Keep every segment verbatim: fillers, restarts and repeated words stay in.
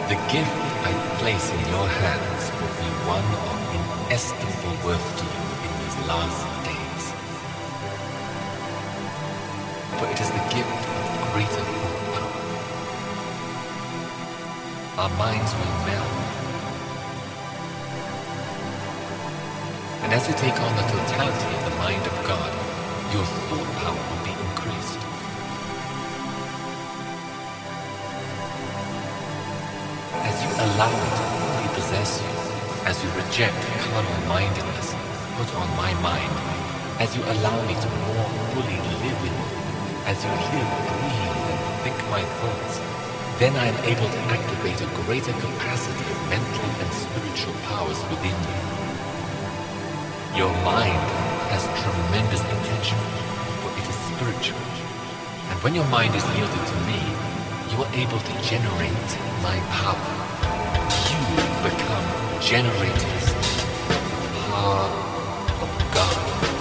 The gift I place in your hands will be one of inestimable worth to you in these last days. For it is the gift of greater thought power. Our minds will meld. And as you take on the totality of the mind of God, your thought power will be increased. As you allow it to fully possess you, as you reject carnal mindedness, put on my mind, as you allow me to more fully live in you, as you live, breathe, and think my thoughts, then I am able to activate a greater capacity of mental and spiritual powers within you. Your mind has tremendous potential, for it is spiritual. And when your mind is yielded to me, you are able to generate my power. You become generators of the power of God.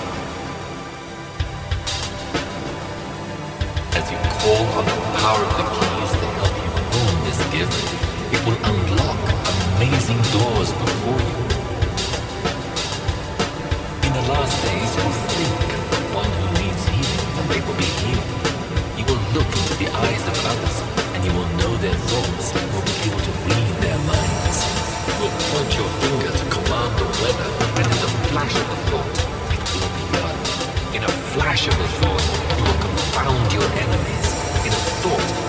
As you call on the power of the keys to help you own this gift, it will unlock amazing doors before you. In the last days, you will think of one who needs healing, and they will be healed. You will look into the eyes of others, and you will know their thoughts and will be able to read their minds. You will point your finger to command the weather, and in the flash of a thought, it will be done. In a flash of a thought, you will confound your enemies. In a thought,